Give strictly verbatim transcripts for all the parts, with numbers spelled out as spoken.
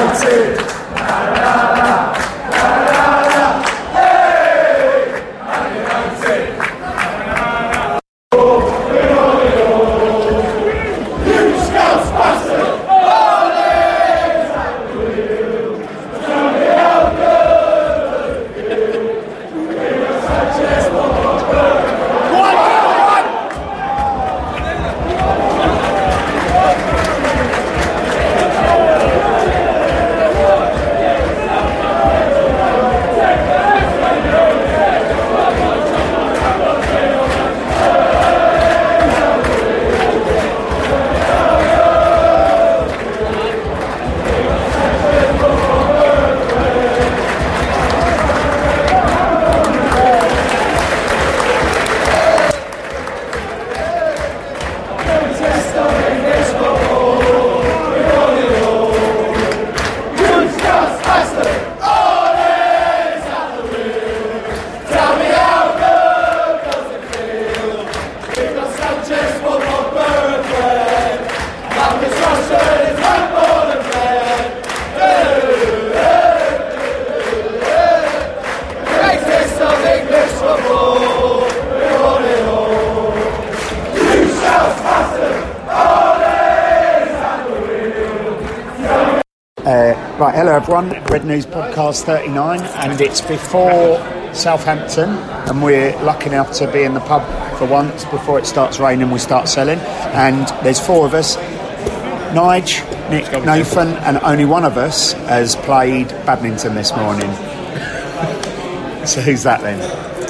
Right, hello everyone, Red News Podcast thirty-nine, and it's before Southampton, and we're lucky enough to be in the pub for once before it starts raining. We start selling, and there's four of us: Nige, Nick, Nathan, and only one of us has played badminton this morning. So who's that then?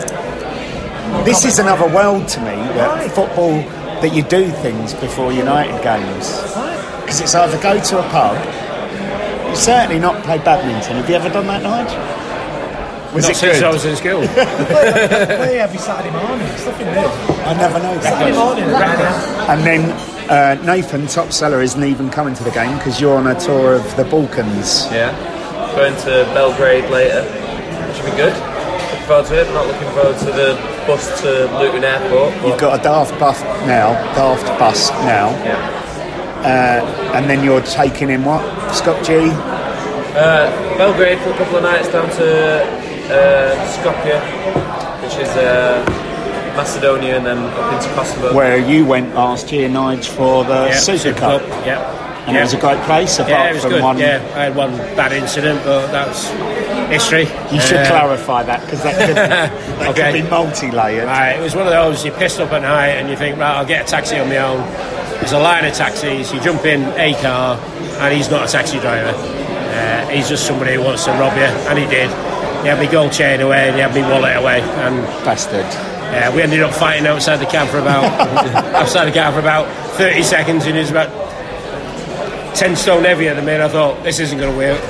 This is another world to me, that football, that you do things before United games, because it's either go to a pub. You've certainly not played badminton. Have you ever done that, Nige? Was not it since good? I was in school. Play every Saturday morning. It's nothing new. I never know that. Saturday morning. And then uh, Nathan, top seller, isn't even coming to the game because you're on a tour of the Balkans. Yeah, going to Belgrade later, which should be good. Looking forward to it. Not looking forward to the bus to Luton Airport. You've got a daft bus now, daft bus now. Yeah. Uh, and then you're taking in what? Scott G? Uh, Belgrade for a couple of nights down to uh, Skopje, which is uh, Macedonia, and then up into Kosovo. Where you went last year, Nige, for the yeah, Super, Super Cup. Cup. Yeah. And yeah. it was a great place, apart yeah, it was from good. one... Yeah, I had one bad incident, but that's history. You should uh, clarify that, because that could, that okay. could be multi-layered. Right, it was one of those, you're pissed up at night and you think, right, I'll get a taxi on my own. There's a line of taxis, you jump in a car, and he's not a taxi driver. Uh, he's just somebody who wants to rob you, and he did. He had my gold chain away, and he had my wallet away. And Bastard. uh, we ended up fighting outside the cab for about outside the cab for about thirty seconds, and he was about ten stone heavier than me, and I thought, this isn't going to work.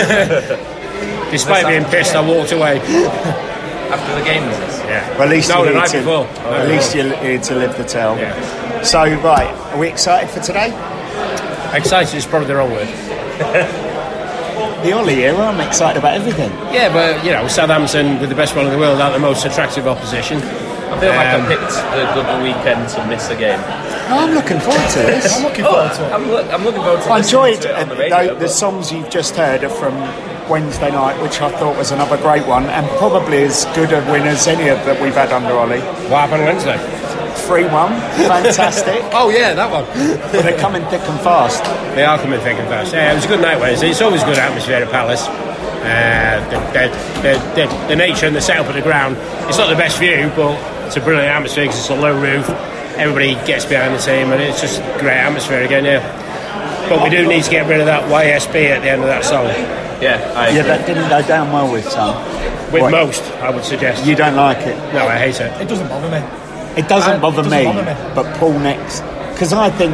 Despite being pissed, I walked away. After the game, was this? Yeah. Well, at least no, you're the here night to, before. At least you're here to live the tale. Yeah. So, right, are we excited for today? Excited is probably the wrong word. The Ollie era, I'm excited about everything. Yeah, but, you know, Southampton, with the best one in the world, aren't the most attractive opposition. I feel like Um, I picked the good weekend to miss a game. Oh, I'm looking forward to this. I'm looking forward to it. I'm, lo- I'm looking forward to I listening enjoyed to it uh, on the radio. the, the songs you've just heard are from Wednesday night, which I thought was another great one, and probably as good a win as any of that we've had under Ollie. What happened Wednesday? three one, fantastic. Oh, yeah, that one. But they're coming thick and fast. They are coming thick and fast. Yeah, it was a good night Wednesday. It's always a good atmosphere at Palace. Uh, the, the, the, the, the nature and the setup of the ground, it's not the best view, but it's a brilliant atmosphere because it's a low roof. Everybody gets behind the team, and it's just a great atmosphere again, yeah. But we do need to get rid of that Y S B at the end of that song. Yeah, I Yeah, agree. that didn't go down well with some. With What? most, I would suggest. You don't like it? No, I hate it. It doesn't bother me. It doesn't Uh, bother, it doesn't me, bother me. but Paul next, because I think,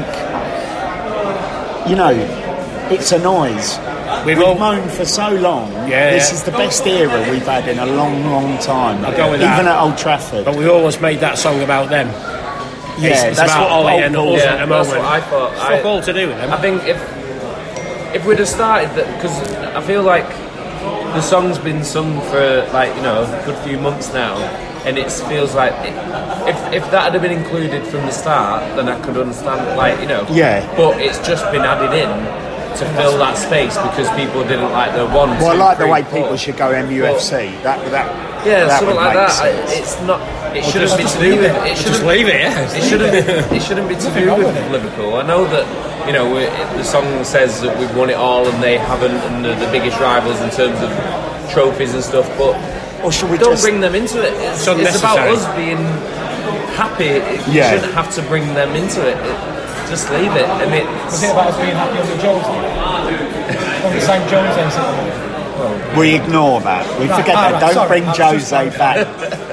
you know, it's a noise. We've We've all, moaned for so long. Yeah, this yeah. is the best era we've had in a long, long time. I'll go with Even that. at Old Trafford. but we always made that song about them. yeah, it's, it's that's about what Ollie Paul and calls us it. at Yeah, the that's moment. what I thought. It's I, fuck all to do with them. I think if if we'd have started that, because I feel like the song's been sung for like you know a good few months now, and it feels like it, if if that had been included from the start, then I could understand like you know. Yeah. But it's just been added in to fill that space because people didn't like the one. Well, I two, like the three, way four. people should go M U F C. That that Yeah, that something would like make that. I, sense. it's not. It Or shouldn't just- be just to do leave with. it. It Just shouldn't. leave it, yeah. It shouldn't be. It shouldn't be to Nothing do wrong with with it. Liverpool. I know that you know we- the song says that we've won it all and they haven't, and they're the biggest rivals in terms of trophies and stuff. But Or should we don't just bring them into it. It's, It's it's about unnecessary. us being happy. You Yeah. shouldn't have to bring them into it. it just leave it. And Was it's it about us being happy under Jones? On the same Jones ends at we ignore that? We Right, forget all that. right, Don't sorry, bring I was just Jose like- back.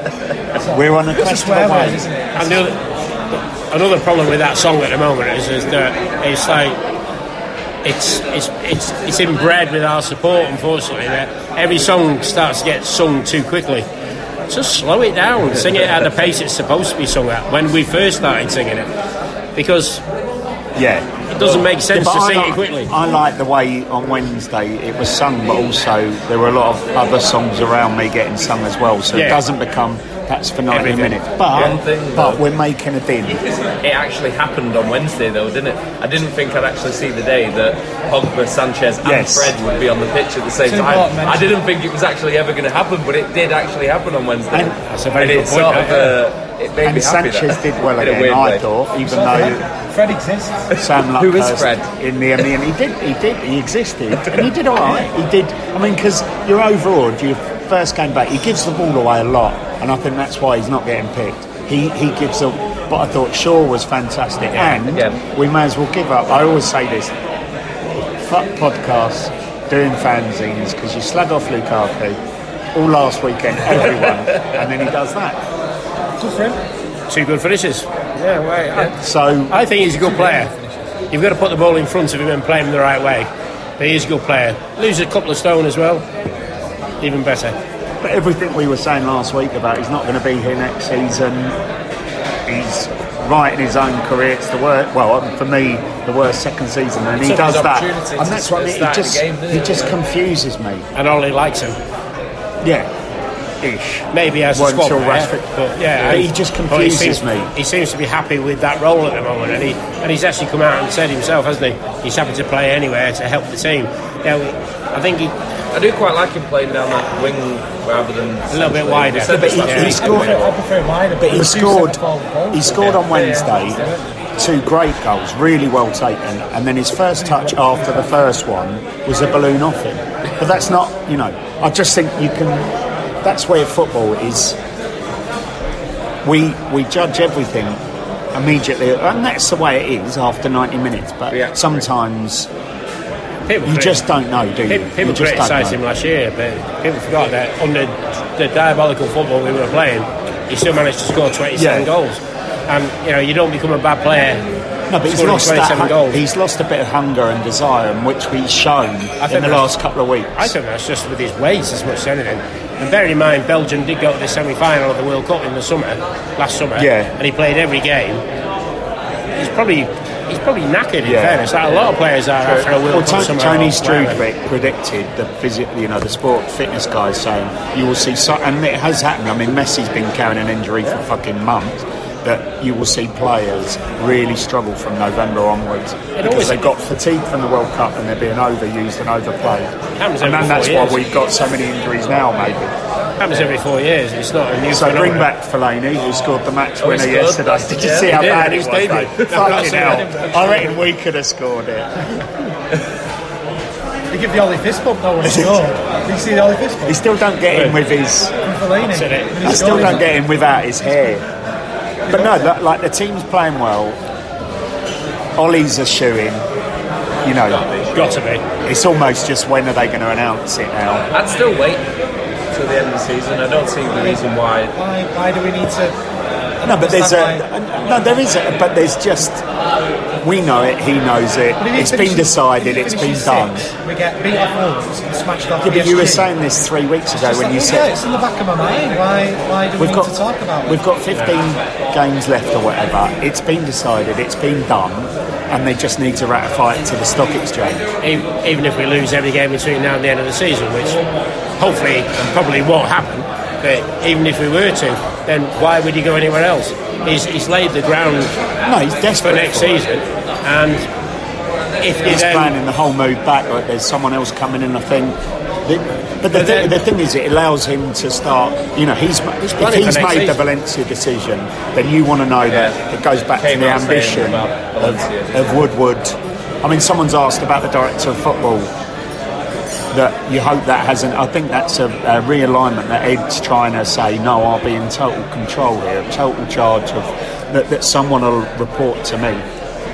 We're on a It's a crest of swear a word, wave. isn't it? And the other, another problem with that song at the moment is, is that it's like it's it's it's it's inbred with our support. Unfortunately, that every song starts to get sung too quickly. Just slow it down. Sing it at the pace it's supposed to be sung at. When we first started singing it, because Yeah. it doesn't make sense Yeah, to but sing I it like, quickly. I like the way on Wednesday it was sung, but also there were a lot of other songs around me getting sung as well, so it Yeah. doesn't become that's for ninety Everything. minutes. But One thing, but though. we're making a din. It actually happened on Wednesday, though, didn't it? I didn't think I'd actually see the day that Pogba, Sanchez, and Yes. Fred would be on the pitch at the same Two time. important I mentions. didn't think it was actually ever going to happen, but it did actually happen on Wednesday. And- That's a very and good it point, Sort of, that, uh, it made me And happy. Sanchez that. did well In a again, weird I way. thought, even So though Fred, Fred exists. Sam Who is Luckhurst Fred? in the end, he did, he did, he existed, and he did all right. He did. I mean, because you're overawed. You first came back. He gives the ball away a lot, and I think that's why he's not getting picked. He he gives a. But I thought Shaw was fantastic, and again. we may as well give up. I always say this: fuck podcasts, doing fanzines, because you slag off Lukaku all last weekend, everyone, and then he does that. Good for him. Two good finishes. Yeah, well, I, So I think he's a good player. You've got to put the ball in front of him and play him the right way. But he's a good player. Lose a couple of stone as well, even better. But everything we were saying last week about he's not going to be here next season, he's right in his own career. It's the worst, well, for me, the worst second season, and he took does his that. opportunity And to that's what I mean. He start the just, game, didn't he he? just confuses me. And Ollie likes him. Yeah, ish. Maybe as a Weren't squad sure player, Rashford- but yeah, But I- he just but confuses seems, me. He seems to be happy with that role at the moment, and he and he's actually come out and said himself, hasn't he? He's happy to play anywhere to help the team. Yeah, we, I think he. I do quite like him playing down that wing rather than A little bit wider. We said But this he- last he week, I scored- didn't prefer, I prefer him wider, But he the two scored. centre-forward goals. He scored on Yeah, Wednesday. yeah, yeah. Two great goals, really well taken, and then his first touch after the first one was a balloon off him. But that's not, you know. I just think you can. That's where football is. We we judge everything immediately, and that's the way it is after ninety minutes. But Yeah. sometimes People you crit- just don't know, do you? People, people you just don't criticised know. him last year, but people forgot that under the diabolical football we were playing, he still managed to score twenty-seven Yeah. goals. And you know, you don't become a bad player. No, but he's scoring lost that. twenty-seven hun- goals. He's lost a bit of hunger and desire, and which we've shown I in think the that's- last couple of weeks. I think that's just with his weight as much as anything. And bearing in mind, Belgium did go to the semi-final of the World Cup in the summer, last summer, Yeah. and he played every game. He's probably he's probably knackered. In Yeah. fairness, like a lot of players are after a World Well, Cup Tony, summer. Tony or whatever. Strudwick predicted the physic, you know, the sport fitness guys saying you will see, so, and it has happened. I mean, Messi's been carrying an injury for fucking months. That you will see players really struggle from November onwards because always- they got fatigued from the World Cup and they're being overused and overplayed. Happens And every then that's four why years. we've got so many injuries now, maybe. Happens every four years. It's not a new So phenomenon. bring back Fellaini, who scored the match Oh, he winner scored? yesterday. Did you Yeah, see he how did, bad and it his was? debut. mate? No, I've not Fucking seen hell! it. I reckon we could have scored it. They give the Ollie fist bump though when he scored. Did you see the Ollie fist bump? He still don't get in with his. From Fellaini. Said it. When he I still scored. don't get in without his hair. But no, that, like the team's playing well. Ollie's a shoe-in. You know, Got to be. it's almost just when are they going to announce it now? I'd still wait till the end of the season. I don't see the reason why. Why, why do we need to... No, but there's a understand no. There is a, but there's just we know it. He knows it. But if he It's been finishes- decided. if It's he been finishes done. sixth, we get beat off Wolves and smashed off Yeah, but you were P S G. saying this three weeks ago It's when like, you yeah, said it's in the back of my mind. Why, why do we we've need got to talk about we've it? got fifteen games left or whatever. It's been decided. It's been done, and they just need to ratify it to the stock exchange. Even even if we lose every game between now and the end of the season, which hopefully and probably won't happen, but even if we were to, then why would he go anywhere else? He's, he's laid the ground No, he's for desperate next for it. season, and if he's then, planning the whole move back, or there's someone else coming in, I think. The, but the, But then- th- the thing is, it allows him to start. You know, he's, He's if planning he's for next made the season. Valencia decision, then you want to know that Yeah. it goes back Came to the out saying ambition about of, Valencia, didn't of Woodward. I mean, someone's asked about the director of football. That you hope that hasn't. I think that's a, a realignment that Ed's trying to say. No, I'll be in total control here, total charge of that. That someone will report to me.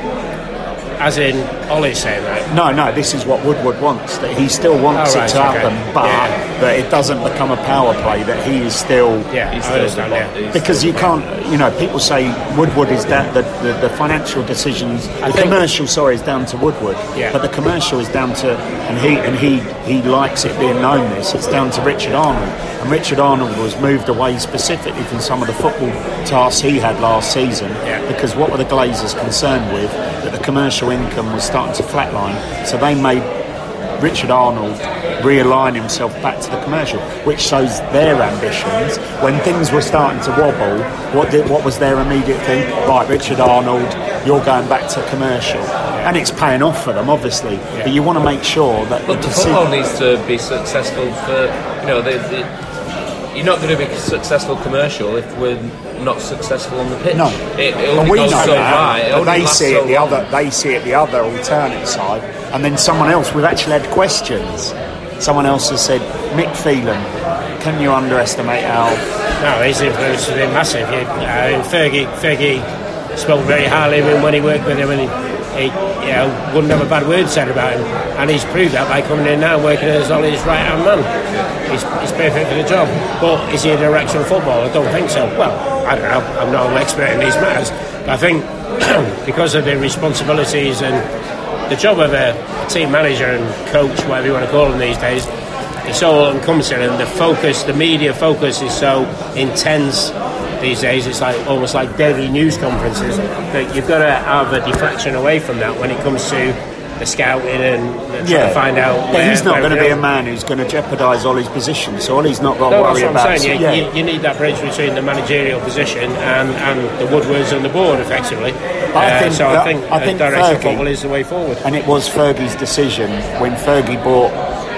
as in Ollie's saying that. No, no, this is what Woodward wants. That he still wants Oh, right, it to okay. happen, but Yeah. that it doesn't become a power play. That he is still. Yeah, He's I still understand. the Yeah. he's Because still you the- can't, you know, people say Woodward is down, the, the, the financial decisions, the think- commercial, sorry, is down to Woodward. Yeah. But the commercial is down to, and he and he he likes it being known this, it's down to Richard Arnold. And Richard Arnold was moved away specifically from some of the football tasks he had last season, Yeah. because what were the Glazers concerned with? That the commercial income was starting to flatline. So they made Richard Arnold realign himself back to the commercial, which shows their ambitions. When things were starting to wobble, what did, what was their immediate thing? Right, Richard Arnold, you're going back to commercial. And it's paying off for them, obviously. But you want to make sure that But the deci- football needs to be successful for, you know, the, the, you're not going to be successful commercial if we're not successful on the pitch. No, It, it and only we goes know so that, far. It but only they lasts see so it the long. other. They see it the other alternate side, and then someone else. We've actually had questions. Someone else has said, Mick Phelan, can you underestimate how? No, his influence has been massive. You, uh, Fergie, Fergie spoke very highly of him when he worked with him, and he, he you know, wouldn't have a bad word said about him. And he's proved that by coming in now and working as Ollie's right hand man. He's, he's perfect for the job. But is he a director of football? I don't think so. Well, I don't know. I'm not an expert in these matters. But I think because of the responsibilities and the job of a, a team manager and coach, whatever you want to call them these days, it's all encompassing, and the focus, the media focus is so intense these days. It's like almost like daily news conferences. But you've got to have a deflection away from that when it comes to the scouting and trying to find out. But where, he's not where going to be a everything- man who's going to jeopardise Ollie's position. So Ollie's not got to No, worry that's what about. I'm saying. so- You, you, you need that bridge between the managerial position and, and the Woodwards and the board, effectively. I Uh, think so that- I think, I think uh, direction of Fergie- football is the way forward. And it was Fergie's decision when Fergie brought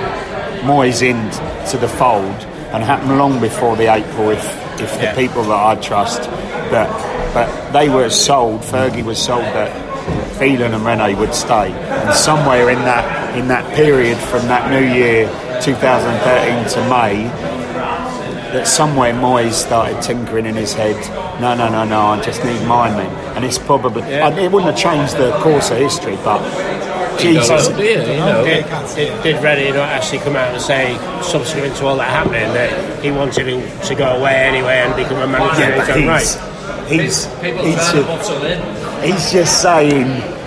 Moyes in to the fold, and happened long before the April. If if the Yeah. people that I trust, that but they were sold. Fergie was sold that Phelan and Rene would stay, and somewhere in that in that period from that New Year twenty thirteen to May, that somewhere Moyes started tinkering in his head. No, no, no, no. I just need my men, and it's probably Yeah. I- it wouldn't have changed the course of history, but. Jesus, Yeah, you know. Did, did, did Reddy not actually come out and say, subsequent to all that happening, that he wanted him to go away anyway and become a manager in yeah, his but own he's, right? he's, People he's, trying to just, bottle in. he's just saying.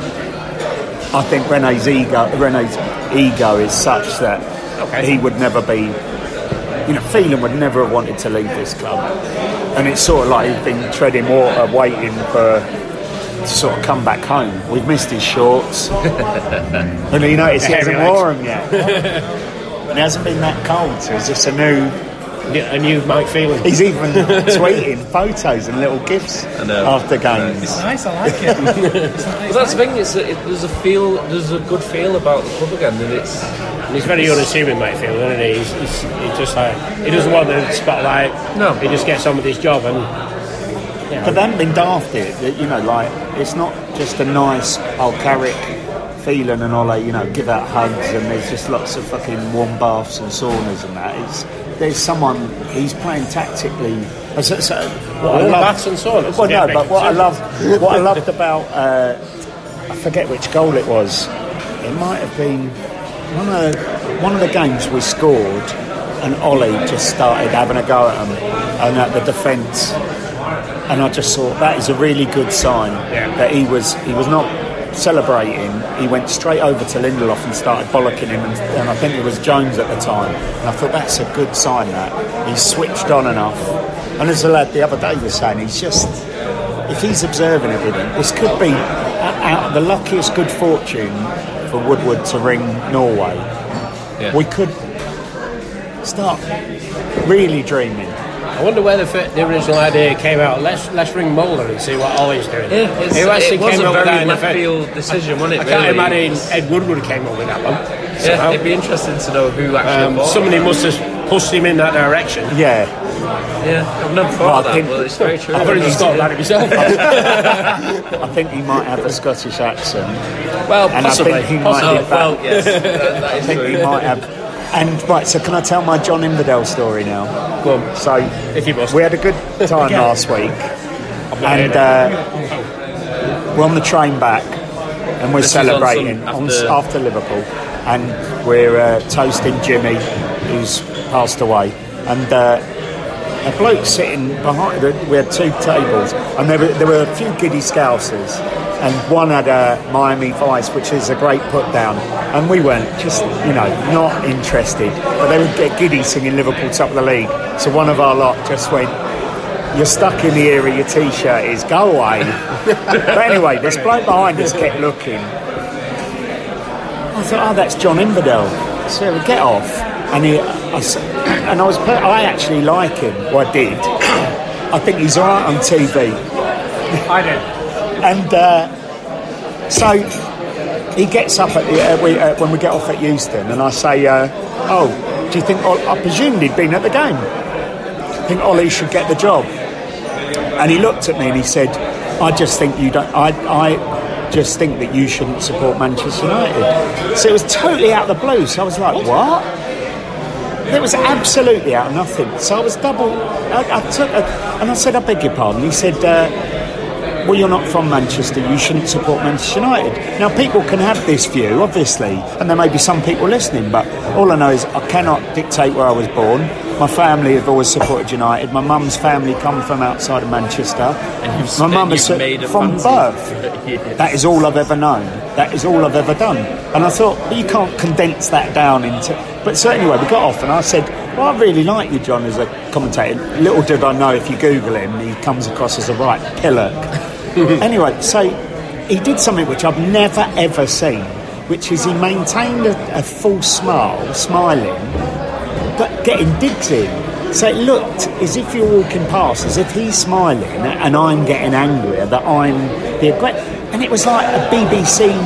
I think Rene's ego, Rene's ego is such that Okay. he would never be. You know, Phelan would never have wanted to leave this club, and it's sort of like he's been treading water, waiting for to sort of come back home. We've missed his shorts, and you notice he The hasn't hairy legs. worn them yet. And it hasn't been that cold, so it's just a new. A new Mike Phelan. He's even tweeting photos and little gifts I know. after games. It's nice, I like it. It's nice. But that's the thing. It's a, it, there's a feel. There's a good feel about the club again, and it's. And he's very unassuming, Mike Phelan, isn't he? He's, he's, he's just like, he doesn't want the spotlight. No. He just gets on with his job, and you know, But they haven't been dafted. that, You know, like it's not just a nice old Carrick, Phelan and Ollie. You know, give out hugs and there's just lots of fucking warm baths and saunas and that. It's there's someone he's playing tactically. So, so, what I Warm love- baths and saunas? Well, no, Yeah, but what I big love, what I loved about, uh, I forget which goal it was. It might have been one of the, one of the games we scored, and Ollie just started having a go at them and at the defence. And I just thought that is a really good sign Yeah. that he was he was not celebrating. He went straight over to Lindelof and started bollocking him, and, and I think it was Jones at the time. And I thought that's a good sign that he's switched on enough. And as the lad the other day was saying, he's just if he's observing everything, this could be out of the luckiest good fortune for Woodward to ring Norway. Yeah. We could start really dreaming. I wonder where the, the original idea came out. Let's let's ring Mulder and see what Ollie's doing. Yeah, it's, Who actually it was came a up with very that in left the field decision, wasn't it? I can't really? imagine Ed Woodward came up with that one. Yeah, So, it'd be interesting to know who actually um, bought somebody it. must have pushed him in that direction. Yeah. Yeah, I've never thought Well, of I that, think- but it's very true. I've only just thought about it myself. I think he might have a Scottish accent. Well, And I possibly. think he possibly. might be back. Well, yes, that, that I is think true. he might have. And right, so can I tell my John Inverdale story now? Go on. So If you must. we had a good time last week, and uh, we're on the train back, and we're This was on celebrating some- on, after- after Liverpool, and we're uh, toasting Jimmy, who's passed away, and. Uh, A bloke sitting behind. We had two tables, and there were there were a few giddy Scousers, and one had a Miami Vice, which is a great put down, and we weren't just you know not interested, but they would get giddy singing Liverpool top of the league. So one of our lot just went, "You're stuck in the area your T-shirt is. Go away." But anyway, this bloke behind us kept looking. I thought, "Oh, that's John Inverdale." So we get off, and he. I, s- and I was, I actually like him. Well, I did. I think he's all right on T V. I did. And uh, so he gets up at the, uh, we, uh, when we get off at Euston, and I say, uh, "Oh, do you think?" I presumed he'd been at the game. I think Ollie should get the job. And he looked at me and he said, "I just think you don't. I, I just think that you shouldn't support Manchester United." So it was totally out of the blue. So I was like, "What?" It was absolutely out of nothing. So I was double. I, I took, a, and I said, "I beg your pardon." He said, uh, "Well, you're not from Manchester. You shouldn't support Manchester United." Now, people can have this view, obviously, and there may be some people listening. But all I know is I cannot dictate where I was born. My family have always supported United. My mum's family come from outside of Manchester. you've- My mum and is you've made a from fancy- birth. Yes. That is all I've ever known. That is all I've ever done. And I thought, well, you can't condense that down into... But so anyway, we got off and I said, "Well, I really like you, John, as a commentator." Little did I know, if you Google him, he comes across as a right pillar. Anyway, so he did something which I've never, ever seen, which is he maintained a, a full smile, smiling, but getting digs in. So it looked as if you're walking past, as if he's smiling and I'm getting angrier that I'm the aggressor. And it was like a B B C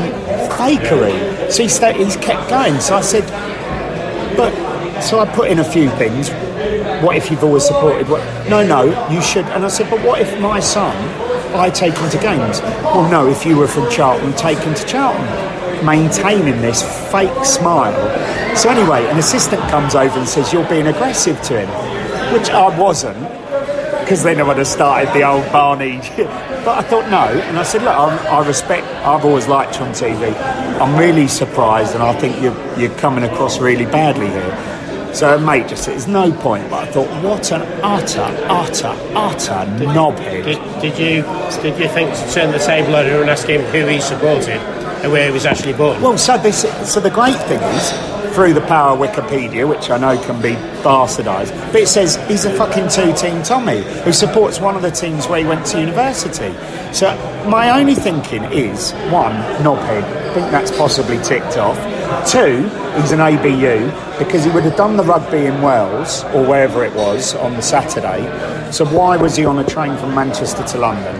fakery. So he sta- he's kept going. So I said, but, so I put in a few things. What if you've always supported what? No, no, you should. And I said, but what if my son, I take him to games? Well, no, if you were from Charlton, take him to Charlton. Maintaining this fake smile. So anyway, an assistant comes over and says, "You're being aggressive to him," which I wasn't, because then I would have started the old Barney. But I thought no, and I said, "Look, I, I respect. I've always liked you on T V. I'm really surprised, and I think you're you're coming across really badly here." So a mate just said, "There's no point." But I thought, what an utter, utter, utter knobhead. Did, did you did you think to turn the table over and ask him who he supported and where he was actually born? Well, so this, so the great thing is, through the power of Wikipedia, which I know can be bastardised, but it says he's a fucking two-team Tommy who supports one of the teams where he went to university. So my only thinking is, one, knobhead, I think that's possibly ticked off. Two, he's an A B U, because he would have done the rugby in Wales, or wherever it was, on the Saturday. So why was he on a train from Manchester to London?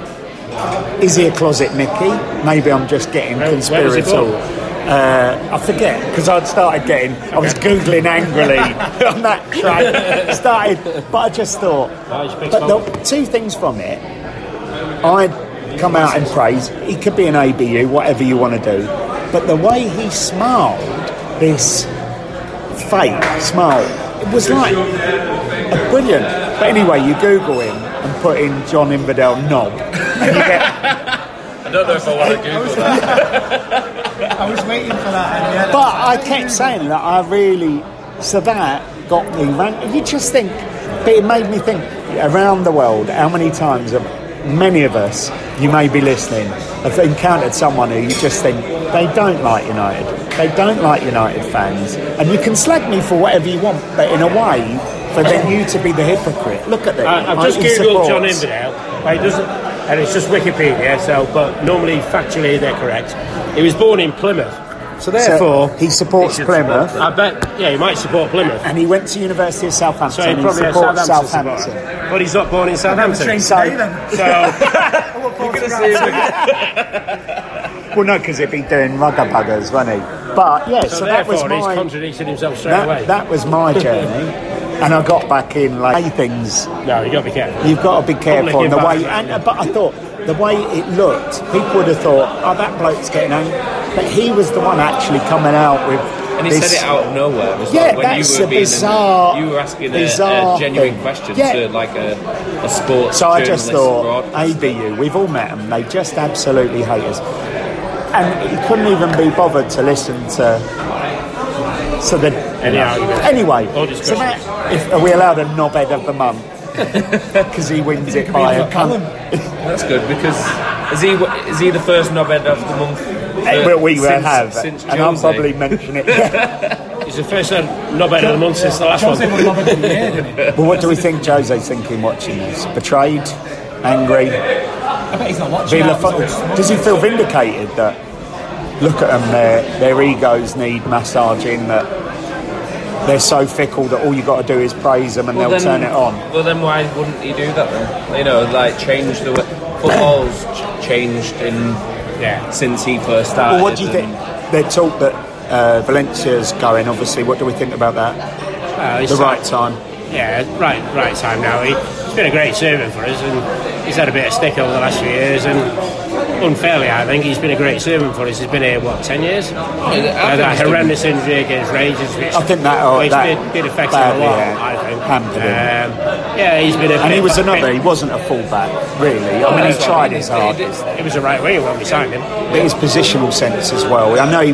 Is he a closet Mickey? Maybe I'm just getting Where- where was he conspiratorial. born? Uh, I forget, because I'd started getting, I was Googling angrily on that train. Started, but I just thought, Oh, he's a big but smoke. the two things from it, I'd come out in praise. He could be an A B U, whatever you want to do. But the way he smiled, this fake smile, it was like a brilliant. But anyway, you Google him and put in John Inverdale knob, and you get. I don't know if I want to Google that. I was waiting for that. And yeah, But I kept saying that I really. So that got me. ran- You just think, but it made me think. Around the world, how many times have many of us, you may be listening, have encountered someone who you just think they don't like United. They don't like United fans, and you can slag me for whatever you want, but in a way, for then you to be the hypocrite. Look at that. I, I've just googled John Inverdale. But he doesn't, and it's just Wikipedia. So, but normally factually they're correct. He was born in Plymouth, So therefore, he supports he should Plymouth, support I bet, yeah, he might support Plymouth. and he went to University of Southampton. So he and probably he has supports Southampton, Southampton. supporter. But he's not born in Southampton. So, So, You're going to see him. well, no, because he'd be doing rugger buggers, wouldn't he? But yeah, so, so that was therefore, he's my contradicted himself straight away. that, that was my journey, and I got back in like hey, things. No, you got to be careful. You've got to be careful Public in the way, environment. and, but I thought the way it looked, people would have thought, oh, that bloke's getting angry. But he was the one actually coming out with. And he this, said it out of nowhere. It was Yeah, like when that's you were a being bizarre- you were asking a, bizarre a genuine thing. question Yeah. to like a, a sports So I just journalist thought, broadcaster. A B U, we've all met them. They just absolutely hate us, and he couldn't even be bothered to listen to. So the Any argument. anyway, Or so discussion. that, if, are we allowed a knobhead of the month? Because he wins it by a cunt. That's good because is he is he the first knobhead of the month? Eh, well, we will since, have, since and I'll Jose? probably mention it. Yeah. He's the first uh, knobhead of the month since the last Jose one. would love it in the air, didn't he? But what do we think Jose's thinking watching this? Betrayed, angry. I bet he's not watching. Villa, that, he's all does he feel vindicated that? Look at them, their their egos need massaging. That they're so fickle that all you got to do is praise them and Well, they'll then- turn it on. Well, then why wouldn't he do that then? You know, like change the way football's ch- changed in Yeah. since he first started. Well, what do you think? and- They're talk that uh, Valencia's going. Obviously, what do we think about that? Uh, he's The time- right time. Yeah, right, right time now. He, he's been a great servant for us, and he's had a bit of stick over the last few years. And unfairly, I think he's been a great servant for us. He's been here what ten years. I Uh, think that he's done- horrendous injury against Rangers, which I think that- oh, which that did, did affect him badly, a lot. yeah, I think. hampered him. Um, yeah, he's been a. And bit, he was bit- another. He wasn't a fullback, really. I mean, he that's tried right. his He did- hardest. He was a right winger when we signed him. But his positional sense as well. I know he,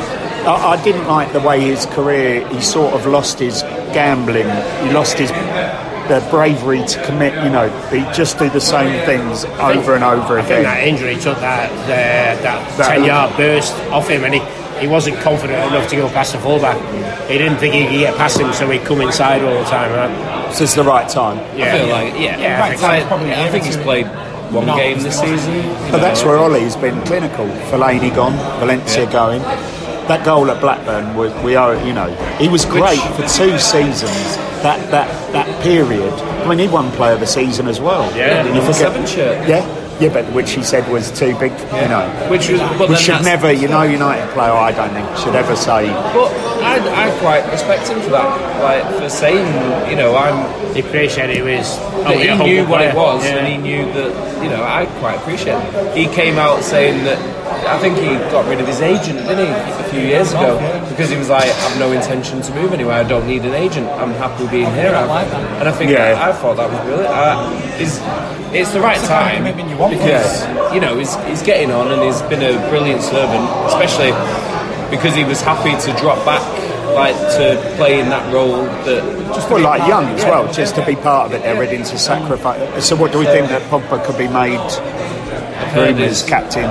I, I didn't like the way his career, he sort of lost his gambling, he lost his the bravery to commit, you know, he just do the same things over and over I think again. that injury took that uh, that That- ten yard burst off him, and he, he wasn't confident enough to go past the fullback. He didn't think he could get past him, so he'd come inside all the time. Right? So it's the right time. Yeah, I feel yeah. like yeah, Yeah, I, I think think, so. Probably I think he's Everton. played one No, game this season. you But that's know. where Ollie's been clinical. Fellaini gone, Valencia Yeah. going. That goal at Blackburn, was, we are, you know, he was great for two seasons. That that that period. I mean, he won Player of the Season as well. Yeah, You number forget- seven shirt. Yeah, yeah, but which he said was too big. You know, Which was, but we then should that's- never, you know, United player. I don't think should ever say. But I, I quite respect him for that, like for saying, you know, I'm. He appreciated he was That only he a humble knew what player. it was, Yeah. and he knew that, you know, I quite appreciate it. He came out saying that. I think he got rid of his agent, didn't he, a few years ago, because he was like, "I've no intention to move anywhere. I don't need an agent. I'm happy being here." I like that. And I think Yeah. that, I thought that was brilliant. Uh, it's, it's the right It's the kind of time commitment you want, because you know he's, he's getting on and he's been a brilliant servant, especially because he was happy to drop back, like to play in that role that. Just to Well, be like part young of it, as yeah. well, just to be part of it. They're ready to sacrifice. So, what do we think that Pogba could be made? heard Rumours is- captain,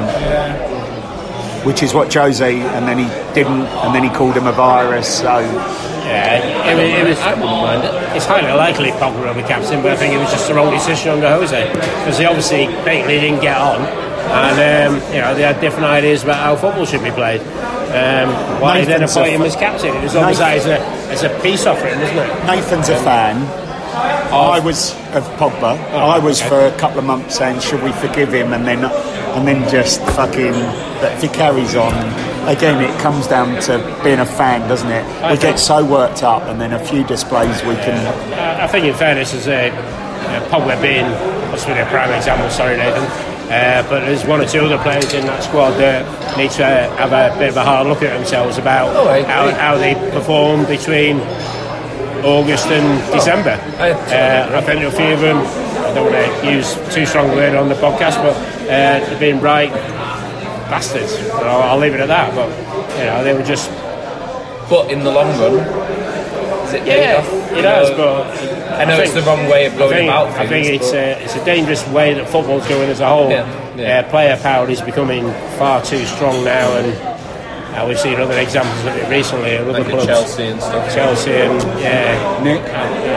which is what Jose, and then he didn't, and then he called him a virus. So, Yeah, it, was- it was. I wouldn't mind it. It's highly likely Pogba will be captain, but I think it was just the wrong decision under Jose because they obviously blatantly didn't get on, and um, you know they had different ideas about how football should be played. Um, why then Nathan's appoint a him f- as captain? It was almost Nathan- like as a as a peace offering, wasn't it? Nathan's a fan. I was of Pogba. I was okay. for a couple of months saying, should we forgive him, and then and then just fucking. That if he carries on, again, it comes down to being a fan, doesn't it? I We think- get so worked up, and then a few displays we can. Uh, I think, in fairness, as a uh, Pogba being possibly a prime example, sorry Nathan, uh, but there's one or two other players in that squad that need to uh, have a bit of a hard look at themselves about Oh, I how, agree. how they perform between August and December. I Uh, I think a few of them, I don't want to use too strong a word on the podcast, but uh, they've been bright bastards. I'll, I'll leave it at that, but you know, they were just. But in the long run, is it paid Yeah, off? it You has, know, but I know it's the wrong way of I going think, about I things. think it's but- a, it's a dangerous way that football's going as a whole. Yeah, yeah. Uh, player power is becoming far too strong now, and uh, we've seen other examples of it recently at other like at clubs. Chelsea and stuff. Chelsea and yeah, Nick,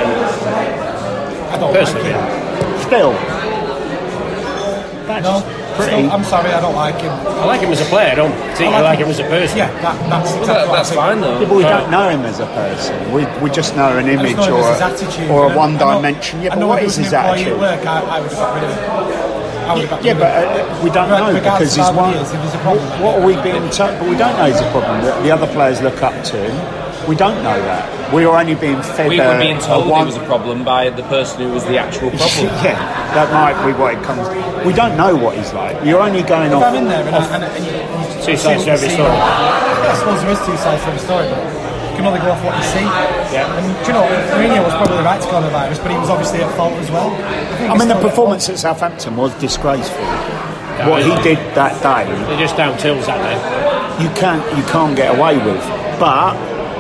I don't personally, like still. it. No, pretty. Still, I'm sorry, I don't like him. I like him as a player. I don't particularly I like like him as a person. Yeah, that, that's exactly That, what that's I think. fine though. Yeah, but we don't know him as a person. We we just know an image know him or as a, his attitude, or a and I- one I know- dimension. Yeah, I but know what if is he was his an employee attitude? at work, I, I would have got rid of him. I would have got Yeah, rid but of him. uh, we don't Right, know regardless because of he's how one. he is, if there's a problem, What, what are we being told? But we don't know he's a problem. The, the other players look up to him. We don't know that. We are only being fed. We a, were being told a one, it was a problem by the person who was the actual problem. yeah, that might be what it comes. We don't know what he's like. You're only going If off. I'm in there and, I, and, and you, you Two see sides what to you every see, story. I suppose there is two sides to every story, but you can only go off what you see. Yeah. And do you know, Mourinho was probably right to call him a virus, but he was obviously at fault as well. I, think I mean, it's the still at performance at Southampton was disgraceful. Yeah, What he it- did that day, They're just down tills that day. you can't you can't get away with. But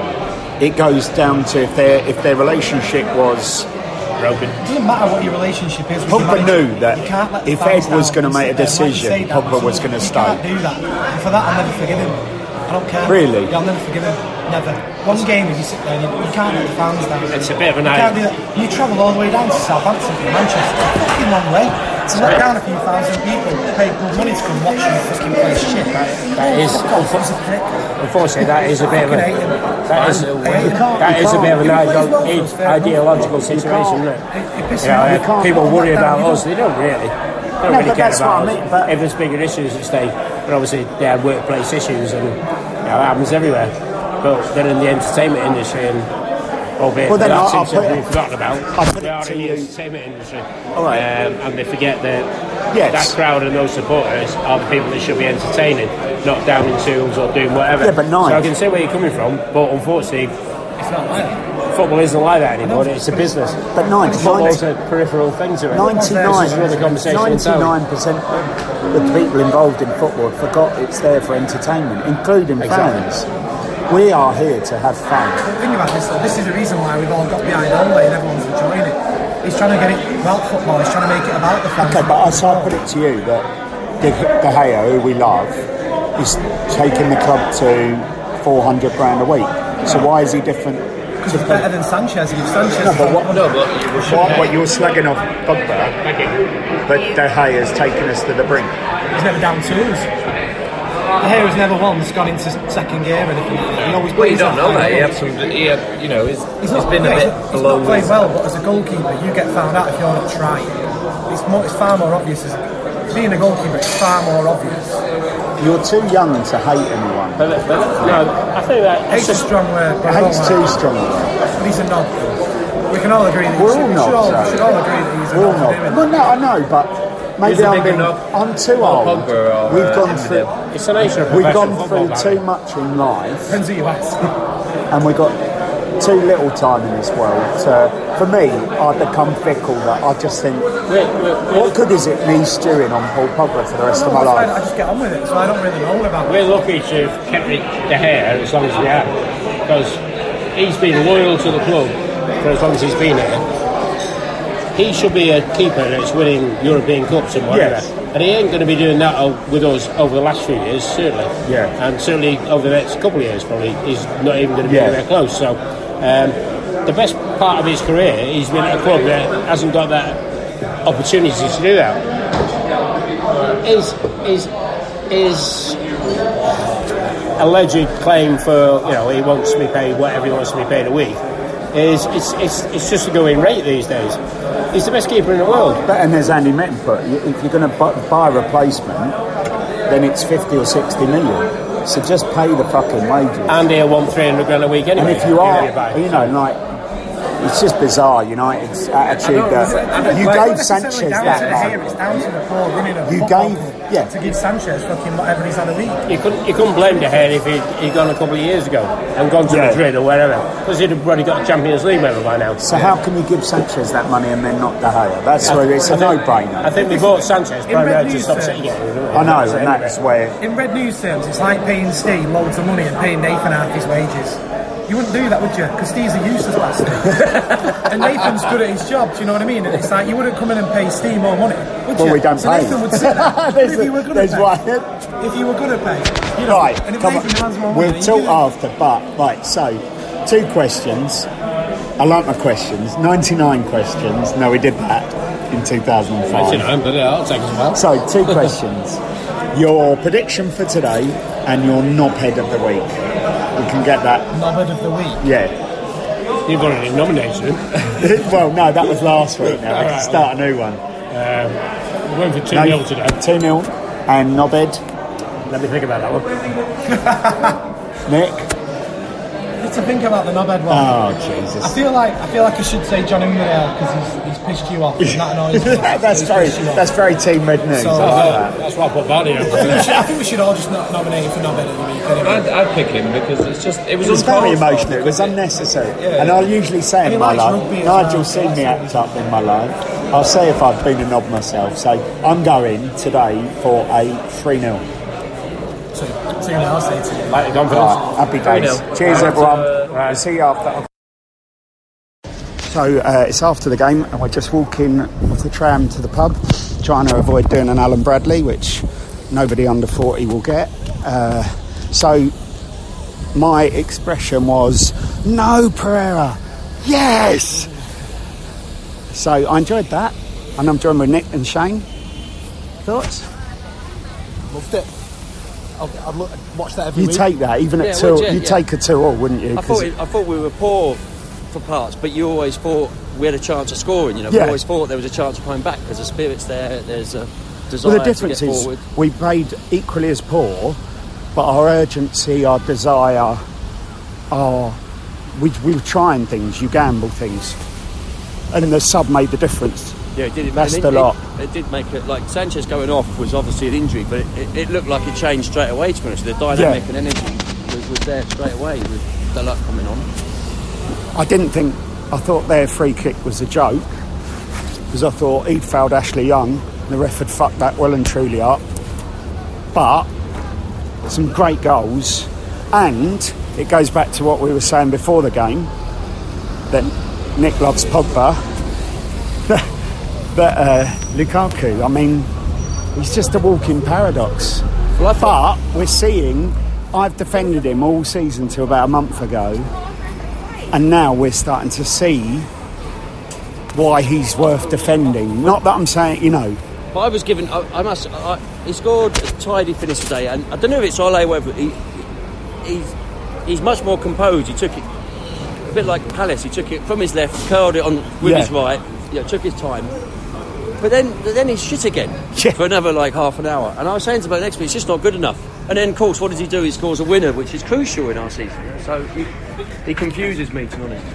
it goes down to if their if their relationship was. Broken. It doesn't matter what your relationship is. with your Pogba manager. knew that You can't let the if fans Ed was down gonna and make a sit there and, like you decision, say, Dan, Pogba was you gonna can't stay. do that. And for that, I'll never forgive him. I don't care. Really? Yeah, I'll never forgive him. Never. One game if you sit there and you, you can't let the fans down. It's a bit of a You night. can't do that. You travel all the way down to Southampton from Manchester. It's a fucking long way. To let down a few thousand people, pay good money to come watch you fucking play shit. That is, Fuck off, he's a prick. unfortunately, that is a bit of a. Fucking hate him. That is, You can't- that you is a bit of an can't- ideal, He plays well for us, fair ideological situation, isn't it? It, it pisses You know, me uh, off. people You worry can't about let us. down, They don't really. They don't No, really but care that's about what I us. mean, but- If there's bigger issues at stake, but obviously they have workplace issues, and you know, it happens everywhere. But they're in the entertainment industry, and albeit Well, then that I'll- seems I'll to put be it- forgotten about. I'll put They it are to in the you. entertainment industry, All right. um, and they forget that Yes. that crowd and those supporters are the people that should be entertaining, not downing tools or doing whatever. Yeah, but nine. So I can see where you're coming from, but unfortunately, It's not like that. football isn't like that anymore. It's a business. But nine, Football's a peripheral thing to it. ninety-nine, This is another conversation in itself. ninety-nine percent of the people involved in football forgot it's there for entertainment, including Exactly. fans. We are here to have fun. Think about this though. This is the reason why we've all got behind Ole and everyone's enjoying it. He's trying to get it about football. He's trying to make it about the fans. Okay, but I, so I put it to you that De, De Gea, who we love, is taking the club to four hundred grand a week. So why is he different? Because he's better than Sanchez. If Sanchez, No, but what, No, but you should what, what you're slugging off Pogba, but De Gea has taken us to the brink. he's never down tools. The Gea has never once gone into second gear or anything. He always Well, you plays don't know that. high He level. had some, he had, you know, he's, He's, he's not, been yeah, a bit he's, he's below not playing his- well, but as a goalkeeper, you get found out if you're not trying. It's, more, it's far more obvious. As, being a goalkeeper, it's far more obvious. You're too young to hate anyone. But, but, no, I think that it's Hate's a just strong word. But I don't Hate's like too it. strong. But he's a knob. We can all agree that We're he all should, we should, knobs, all, though. we should all agree that he's a We're all knob. not. for doing Well, it. no, I know, but maybe Who's a I'm bigger being. knob? I'm too Paul old. Pogba or, We've uh, gone Eminem? through. it's the nature of We've professional gone football, through too Barry. much in life, Depends who you ask. and we got too little time in this world. To, for me, I become fickle. That I just think, We're, we're, what good is it me stewing on Paul Pogba for the rest of my No, I, I life? just get on with it, so I don't really know about it. we're lucky to have kept it De Gea as long as we have, because he's been loyal to the club for as long as he's been here. He should be a keeper that's winning European Cups and whatever. Yes. And he ain't going to be doing that o- with us over the last few years, certainly. Yeah. And certainly over the next couple of years, probably, he's not even going to be Yeah. anywhere close. So, um, the best part of his career, he's been at a club that hasn't got that opportunity to do that. Is is is alleged claim for, you know, he wants to be paid whatever he wants to be paid a week, is it's it's it's just a going rate these days. He's the best keeper in the world. But and as Andy Mitten put, if you're going to buy a replacement, then it's fifty or sixty million. So just pay the fucking wages. And he'll want three hundred grand a week And anyway. if you are, you buy. you know, like, it's just bizarre, United's attitude that you Like, gave not necessarily Sanchez down that to the night. hair, it's down to the poor running of You football gave- club yeah. to give Sanchez fucking whatever he's had a week. You couldn't, you couldn't blame De Gea if he'd, he'd gone a couple of years ago and gone to Yeah. Madrid or wherever, because he'd have already got a Champions League medal by now. So how can you give Sanchez that money and then not De Gea? That's where it's a I think- no-brainer. I think we bought Sanchez In primarily Red to News stop terms- City getting rid of him. I know, and Anyway. that's where... In Red News terms, it's like paying Steve loads of money and paying Nathan half his wages. You wouldn't do that, would you? Because Steve's a useless bastard. And Nathan's good at his job, do you know what I mean? And it's like, you wouldn't come in and pay Steve more money, would Well, you? we don't so pay. Nathan would sit there. But There's if you were the- going there's to pay, why- if you were going to pay, you know, Right, and if come Nathan demands more on. money, We'll you talk do it. after, but, right, so, two questions. I like my questions. ninety-nine questions. No, we did that. in two thousand five. twenty-nine, but yeah, I'll take as well. So, two questions. Your prediction for today and your knobhead of the week. We can get that. Knobhead of the week? Yeah. You've already nominated him. Well, no, that was last week now. Let's Right. start a new one. Um, we're going for two nil today. two nil and knobhead. Let me think about that one. Nick? I need to think about the knobhead one. Oh, I Jesus. feel like I feel like I should say John Ingledale because he's, he's pissed you off. And that annoys me. that's, He's very, pissed you off. that's very Team Red News. So, I like uh, that. That's why I put Barney on. I think, we should, I think we should all just not nominate him for knobhead of the week. Anyway. I'd, I'd pick him because it's just it was, It was very uncalled for emotional. It was because unnecessary. Yeah. And I'll usually say And in he my likes life, rugby as Nigel's well, seen so me that's act up in my life. I'll say if I've been a knob myself. So I'm going today for a three nil. So, so I'll say to you. Like your confidence. Right, happy days. three nil. Cheers, Right, everyone. uh, We'll see you after. So uh, it's after the game, and we're just walking off the tram to the pub, trying to avoid doing an Alan Bradley, which nobody under forty will get. Uh, so my expression was, "No, Pereira, yes!" So I enjoyed that, and I'm joined with Nick and Shane. Thoughts? Loved it. I'll, I'd look, watch that every You week. take that, even Yeah, at two, would you? you Yeah. take a two all, wouldn't you? I 'Cause thought it, I thought we were poor for parts, but you always thought we had a chance of scoring. You know, Yeah. we always thought there was a chance of coming back because the spirit's there. There's a desire well, the difference to get is forward. we played equally as poor, but our urgency, our desire, our we, we were trying things, you gamble things, and the sub made the difference. Yeah, it did. It, That's and the it, lot. It, it did make it like Sanchez going off was obviously an injury, but it, it, it looked like it changed straight away. To be honest, the dynamic Yeah. and energy was, was there straight away with the luck coming on. I didn't think, I thought their free kick was a joke, because I thought he'd fouled Ashley Young, the ref had fucked that well and truly up. But some great goals, and it goes back to what we were saying before the game, that Nick loves Pogba, that uh, Lukaku, I mean, he's just a walking paradox. Well, I thought, But we're seeing, I've defended him all season till about a month ago, and now we're starting to see why he's worth defending. Not that I'm saying, you know, but I was given. I, I must. I, he scored a tidy finish today, and I don't know if it's Ole, whether he, he's he's much more composed. He took it a bit like Palace. He took it from his left, curled it on with Yeah. his right. Yeah, took his time. But then, but then he's shit again Yeah. for another like half an hour. And I was saying to him next week, it's just not good enough. And then, of course, what does he do? He scores a winner, which is crucial in our season. So he, he confuses me, to be honest.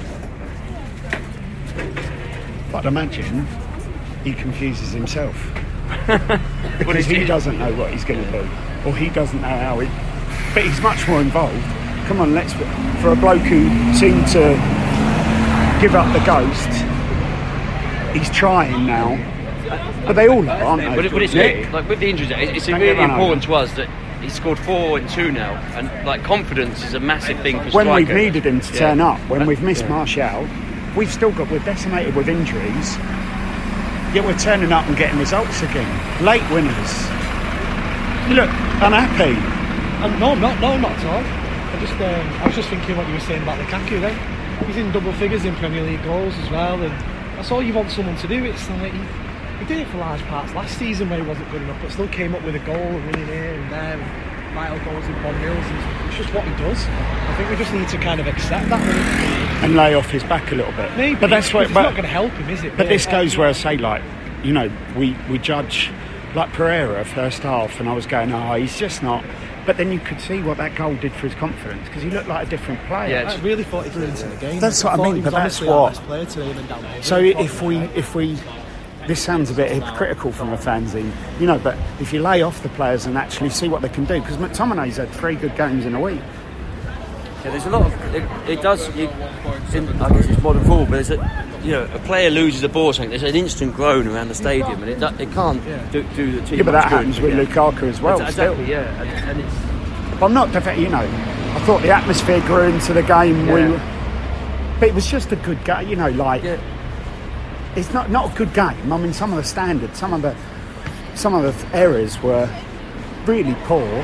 but imagine he confuses himself. Because he doesn't know what he's going to do, or he doesn't know how he. But he's much more involved. Come on, let's for a bloke who seemed to give up the ghost. He's trying now, but they all are, aren't they? But, it, but it's Nick? like with the injuries, it- it's Don't really get run important over. to us that he scored four and two now, and like confidence is a massive thing for When we've striker. needed him to Yeah. turn up, when Uh, we've missed yeah. Martial, we've still got we're decimated with injuries. Yet we're turning up and getting results again. Late winners. You look unhappy. Um, no, I'm not. No, I'm not at all. I just, um, I was just thinking what you were saying about Lukaku. Then he's in double figures in Premier League goals as well, and that's all you want someone to do. It's like he, he did it for large parts last season where he wasn't good enough, but still came up with a goal and winning here and there, and vital goals in one nils. It's just what he does. I think we just need to kind of accept that. And lay off his back a little bit. Maybe, but that's what. it's But, not going to help him, is it? but this goes where I say, like, you know, we, we judge like Pereira first half, and I was going, oh, he's just not. But then you could see what that goal did for his confidence, because he looked like a different player. Yeah, I really thought he grew into the game. That's what I thought mean, he was but that's honestly our what- best player today, even down there. So Really thought if he we was there. if we this sounds a bit hypocritical from a fanzine, you know, but if you lay off the players and actually see what they can do, because McTominay's had three good games in a week. Yeah, there's a lot of it, it does. You, in, I guess it's modern football, but there's a you know a player loses the ball, or something. There's an instant groan around the stadium, and it do, it can't do, do the team. Yeah, but much that good, happens with yeah. Lukaku as well. Ex- Still, Exactly, yeah, and, and it's. but I'm not defending. You know, I thought the atmosphere grew into the game. We, Yeah. but it was just a good game. You know, like Yeah. it's not not a good game. I mean, some of the standards, some of the some of the errors were really poor.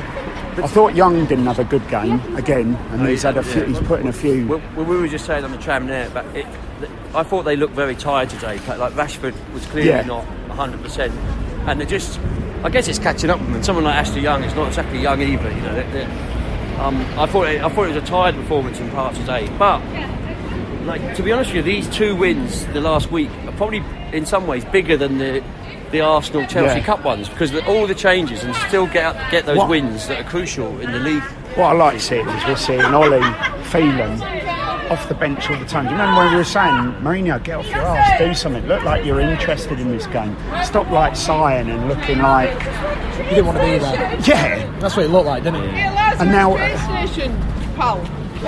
I thought Young didn't have a good game again, and No, he's had a few. yeah. He's put in a few. Well, well, we were just saying on the tram there, but it, I thought they looked very tired today. Like Rashford was clearly Yeah. not one hundred percent, and they're just. I guess it's catching up with them. Someone like Ashley Young is not exactly young either. You know, they're, they're, um, I thought it, I thought it was a tired performance in parts today, but. Like, to be honest with you, these two wins the last week are probably in some ways bigger than the the Arsenal Chelsea Yeah. Cup ones, because the, all the changes and still get get those What- wins that are crucial in the league. What I like to see is we're seeing Ollie, Phelan off the bench all the time. Do you remember when we were saying, Mourinho, get off your arse, do something, look like you're interested in this game. Stop like sighing and looking like, You didn't want to be there. yeah. That's what it looked like, didn't it? And now, PlayStation, pal.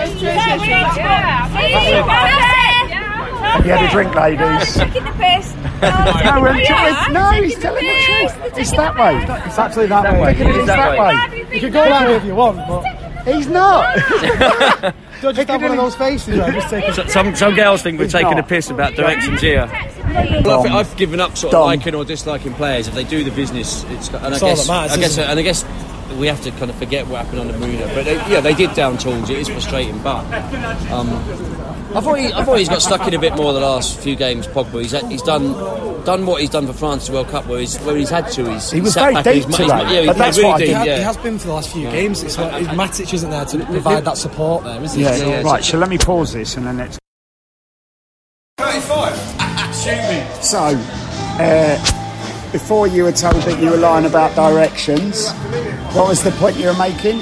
have you had a drink, ladies? Taking the piss. No, we're it's, no, he's telling the truth. It's that way. It's actually that way. It's that way. You could go that way if you want, but He's not. don't just have one of those faces. Right? Just take So, some some girls think we're He's taking not. a piss about directions here. Well, I think I've given up sort of Dom. liking or disliking players. If they do the business, it's and It's I all guess that matters, I guess isn't it? and I guess we have to kind of forget what happened on the Marina. But they, yeah, they did down tools. It is frustrating, but um, I thought he, I thought he's got stuck in a bit more the last few games. Pogba, he's had, he's done done what he's done for France World Cup, where he's where he's had to. He's He was sat very back deep and he's, today, he's, yeah, but he's that's really what I deep, did- He, yeah. he has been for the last few games. It's like, Matic isn't there to provide that support there, is he? Yeah, So- yeah, right, so let me pause this and then let's. So, uh, before you were told that you were lying about directions, what was the point you were making?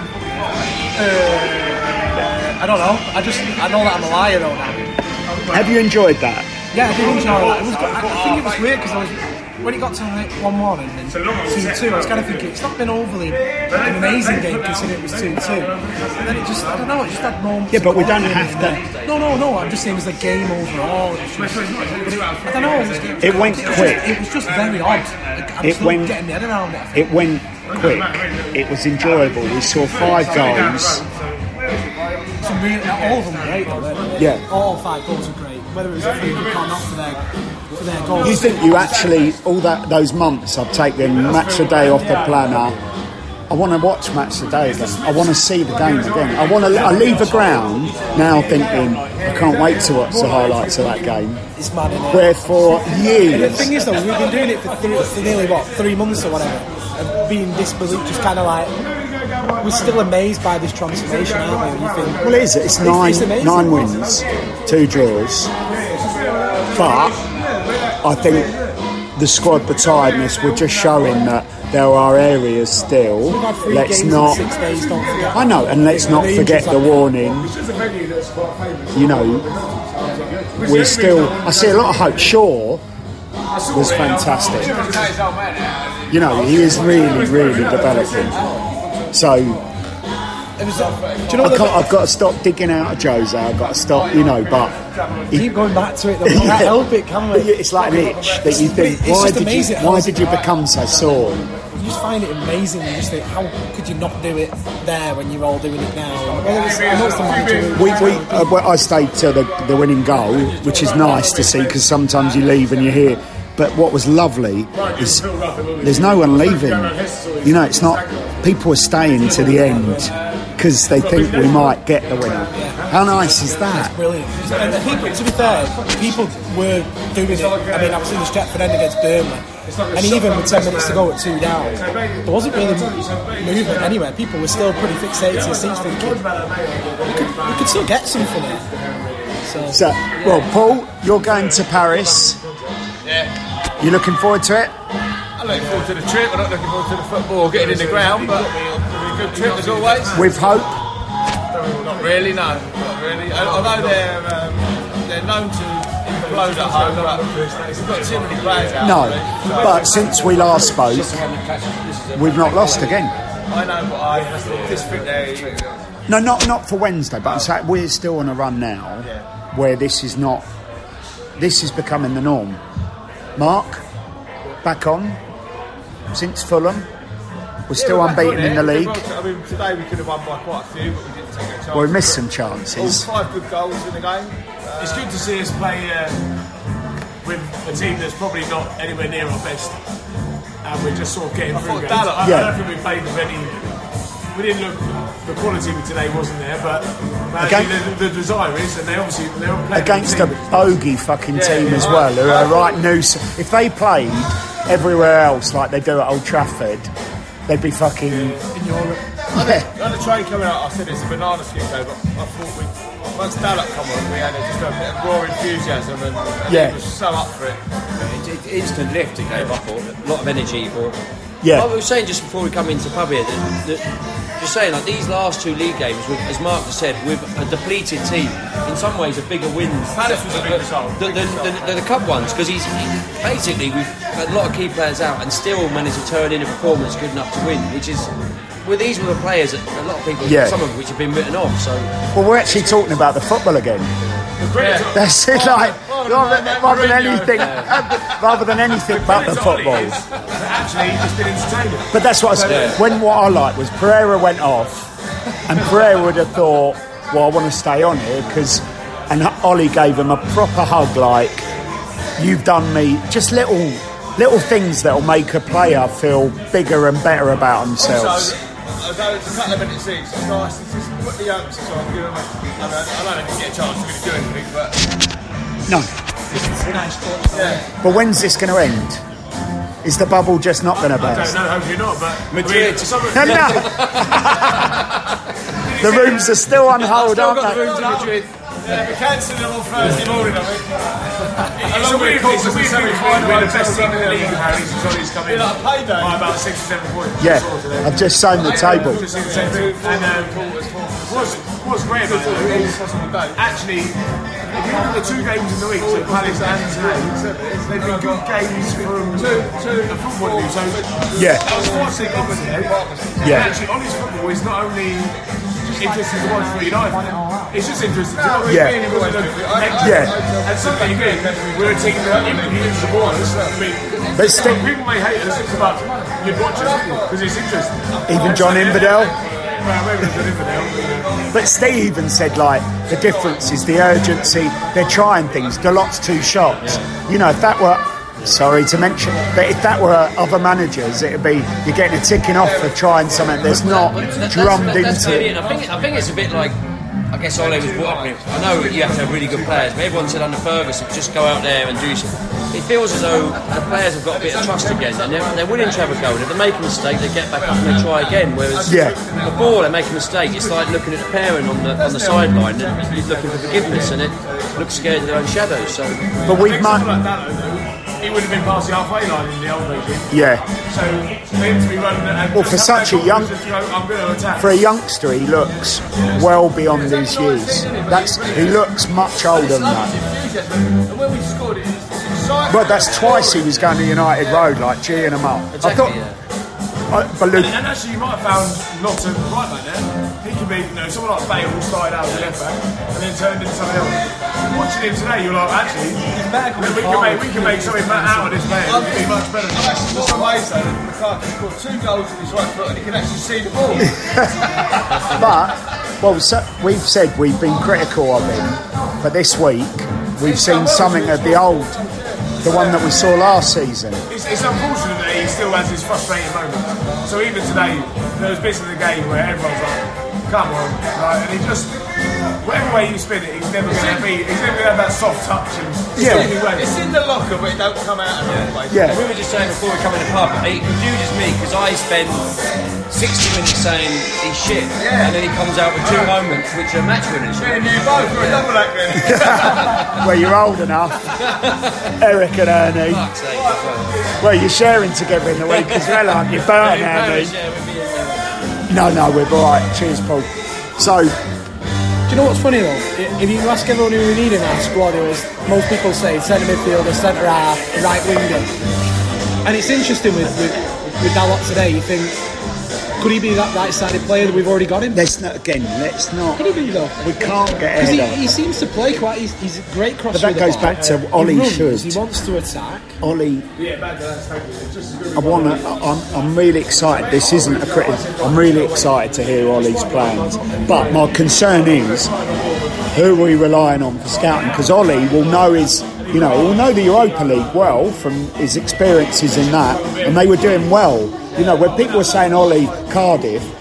I don't know. I just I know that I'm a liar though now. Have you enjoyed that? Yeah, I did enjoy that. It was, I, I think it was weird because I was when it got to like one one and then two two. I was kind of thinking it's not been overly an amazing game considering it was two two. And then it just I don't know. It just had moments. Yeah, but of we don't quality have in to- there. No, no, no. I'm just saying it was the game overall. It was just, but it, I don't know. It, was, It went it was quick. Just, it was just very odd. Like, I'm It still went- getting my head around it. It went quick. It was enjoyable. We saw five goals. Some real, all of them were great though, weren't they? Yeah. All five goals were great. Whether it was a free kick or not for their for their goals. You think you actually, all that those months I've taken Match a Day off the planner. I want to watch Match a Day again. I want to see the game again. I want to. I leave the ground now thinking I can't wait to watch the highlights of that game. It's mad, innit? Where for And the years, thing is though, we've been doing it for, three, for nearly what, three months or whatever, and being disbelief, just kind of like, we're still amazed by this transformation, aren't we? You think, well, it is. It's nine it's amazing. nine wins, two draws. But I think the squad, the tiredness, we're just showing that there are areas still. we've had three Let's games not. in six days, don't forget. I know, and let's not The forget injuries the like warning. You know, we're still. I see a lot of hope. Shaw was fantastic. You know, he is really, really developing. So It was, uh, do you know I what can't, the, I've got to stop digging out of Jose. I've got to stop, you know. But he, keep going back to it though, we can't help it, can we? But it's like an itch that you think. It's Why just did you? amazing how- Why did you become so sore? You just find it amazing. You just think, how could you not do it there when you're all doing it now? And whether it's, I know it's the manager. We, we, uh, well, I stayed to the, the winning goal, which is nice to see because sometimes you leave and you hear. But what was lovely is there's no one leaving. You know, it's not. People are staying to the end because they think we might get the winner. How nice is that? Brilliant. And people, to be fair, people were doing it. I mean, I was in the Stretford end against Burnley, and even with ten minutes to go at two down, there wasn't really movement anywhere. People were still pretty fixated to the seats, thinking we could, we could still get something here. So, So, well, Paul, you're going to Paris. Yeah, You looking forward to it? I'm looking forward to the trip. I'm not looking forward to the football or getting in the ground, but it'll be a good trip as always. With hope. Not really, no, not really. Although they're um, they're known to implode at home, but we've got too many players out. No, there, so- but since we last spoke, we've not lost again. I know, but I just think they. No, not not for Wednesday, but I'm saying we're still on a run now where this is not. This is becoming the norm. Mark, back on since Fulham. We're still Yeah, we're back unbeaten on in it. the league. I mean, today we could have won by quite a few, but we didn't take a chance. Well, we missed some All chances. five good goals in the game. Uh, It's good to see us play uh, with a team that's probably not anywhere near our best, and we're just sort of getting through thought games. Dallas- I, Yeah. I don't think we played with any we didn't look. The quality of today wasn't there, but actually the, the desire is, and they obviously they were playing against a bogey fucking yeah, team yeah, as well, who are right noose. If they played everywhere else like they do at Old Trafford, they'd be fucking yeah. in Europe. Yeah. On the train coming out, I said it's a banana skin day, but I thought we once Dallock come on, we had just a bit of raw enthusiasm, and, and yeah. he was so up for it. it, it instant lift it gave up, a lot of energy. But yeah, I was saying just before we come into the pub here that. that Just saying, like these last two league games, with, as Mark just said, with a depleted team, in some ways a bigger win. Palace was a big result. The, the, the, the, the cup ones, because he's he, basically we've had a lot of key players out and still managed to turn in a performance good enough to win, which is. Well, these were the players that a lot of people, yeah. some of which have been written off. So, well, we're actually talking about the football again. Yeah. That's it, like oh, no, rather, no, rather than anything, yeah. rather than anything but the football. Actually, it's been entertaining. But that's what I said. Yeah. When what I liked was Pereira went off, and Pereira would have thought, "Well, I want to stay on here," because, and Ollie gave him a proper hug, like, "You've done me." Just little, little things that'll make a player feel bigger and better about themselves. Also, although it's a couple of minutes each, it's nice to just put the youngsters on, give them a, I, mean, I don't know if you get a chance to really do anything, but... No. Yeah. But when's this going to end? Is the bubble just not going to burst? I don't know, hopefully not, but... Madrid. I mean, no, no. The rooms are still on hold, aren't got they? the rooms in Madrid. Yeah, we cancelled them on Thursday morning, I think. It's a weird thing, it's a weird thing to we're the best team in the league, Harry, since Ollie's come in. Like a payday. By about six or seven points. Yeah, I've just signed the table. Just in the and um, what's, what's great about it is, actually, if you look at the two games in the week, so Palace and today, they've been good games from the football league. So, yeah. I was watching obviously, yeah. Actually, Ollie's football is not only interesting to watch for United, it's just interesting to watch. Yeah. Yeah. And something again, we're a team that even if you support us, I mean, but still, people may hate us, but you'd watch us because it's interesting. Even John Inverdale. Well, maybe John Inverdale. But Steve even said, like, the difference is the urgency. They're trying things. Delot's two shots. You know, if that were, sorry to mention, but if that were other managers, it'd be you're getting a ticking off for trying something that's not that's, drummed that's, that's into. It. I think I think it's a bit like. I guess Ole was brought up with. I know you have to have really good players, but everyone said under Ferguson, just go out there and do something. It feels as though the players have got a bit of trust again, and they're, they're willing to have a go. And if they make a mistake, they get back up and they try again. Whereas yeah. before they make a mistake, it's like looking at a parent on the on the sideline and looking for forgiveness, and it looks scared of their own shadows. So, but we've like he would have been past the halfway line in the old regime. Yeah. So for him to be running, and well, for such a young, I'm going to attack. For a youngster, he looks well beyond his years. That's he looks much older than that. And when we scored it, well, that's twice he was going to United Road, like geeing him up. Exactly, I thought. Yeah. I, but Luke, and, and actually, you might have found Lotta right back there. He could be, you know, someone like Bale who started out as a left back and then turned into something else. Watching him today, you're like, actually, we can make we can make something out of this man. He could be much better. For some ways, though, McCarthy scored two goals with his right foot and he can actually see the ball. But, well, so we've said we've been critical of him, but this week we've seen something of the old, the one that we saw last season. It's, it's unfortunate that he still has his frustrating moments. So even today, there was bits of the game where everyone's like, come on, right? And he just, whatever way you spin it, he's never going to be, he's never going to have that soft touch. And yeah. It's in the locker, but it don't come out of it. Yeah. We were just saying before we come in the pub, it confuses me because I spend sixty minutes saying he's shit, yeah. And then he comes out with two oh. moments which are match winners. Me and you both were a double act then. Well, you're old enough, Eric and Ernie. Well, you're sharing together in the week as well, aren't you, Bert and Ernie? No, no, we're all right. Cheers, Paul. So, do you know what's funny though? If you ask everyone who we need in our squad, it was most people say centre midfielder, centre half, right winger. And it's interesting with with, with Dalot today. You think, could he be that right-sided player that we've already got him? Let's not again. Let's not. Could he be though? We can't get because ahead he, of he seems to play quite. He's, he's a great crosser. But that goes back to Ollie. He should. He wants to attack. Ollie. Yeah, back to that. Thank you. It's just as good. I want to. I'm, I'm really excited. This isn't a criticism. I'm really excited to hear Ollie's plans. But my concern is, who are we relying on for scouting? Because Ollie will know his. You know, will know the Europa League well from his experiences in that, and they were doing well. You know, when people were saying Ollie Cardiff,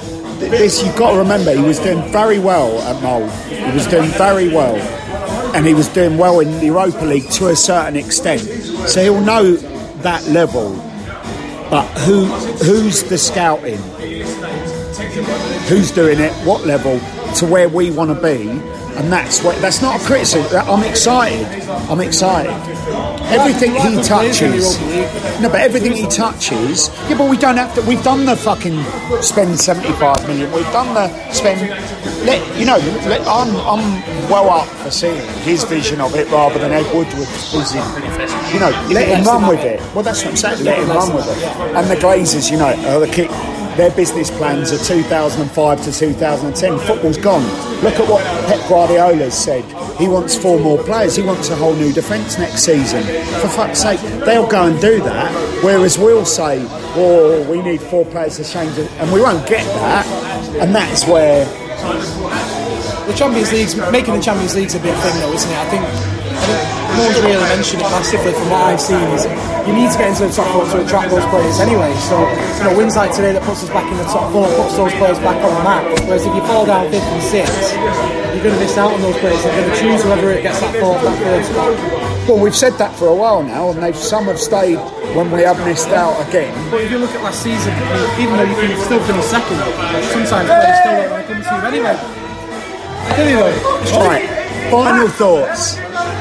this you've got to remember, he was doing very well at Mold. He was doing very well, and he was doing well in the Europa League to a certain extent. So he'll know that level. But who who's the scouting? Who's doing it? What level to where we want to be? And that's what. That's not a criticism. I'm excited. I'm excited. Everything he touches. No, but everything he touches. Yeah, but we don't have to. We've done the fucking spend seventy-five million. We've done the spend. Let you know. Let, I'm I'm well up for seeing his vision of it rather than Ed Woodward's vision. You know, let him run with it. Well, that's what I'm saying. Let him run with it. And the Glazers, you know, are the kick. Their business plans are two thousand five to two thousand ten. Football's gone. Look at what Pep Guardiola's said. He wants four more players. He wants a whole new defence next season. For fuck's sake, they'll go and do that. Whereas we'll say, oh, we need four players to change it. And we won't get that. And that's where... The Champions League's, making the Champions League's a big thing though, isn't it? I think, I think no one's really mentioned it massively from what I've seen. Is you need to get into the top four to attract those players anyway. So, you know, wins like today that puts us back in the top four, puts those players back on the map. Whereas if you fall down fifth and sixth, you're going to miss out on those players. They're going to choose whoever it gets that fourth, that third spot. Well, we've said that for a while now, and they've some have stayed when we have missed out again. But if you look at last season, even though you can still finish second, sometimes players still don't want to come to you anyway. Anyway, right. Final thoughts.